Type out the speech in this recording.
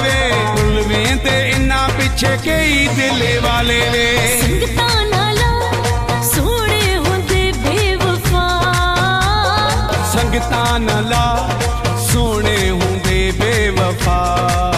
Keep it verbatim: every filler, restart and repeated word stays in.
वे भुलवें ते इन्ना पिछे कई दिल वाले वे। संगतां नाला सोहणे हुंदे बेवफा, संगतां नाला सोहणे हुंदे बेवफा।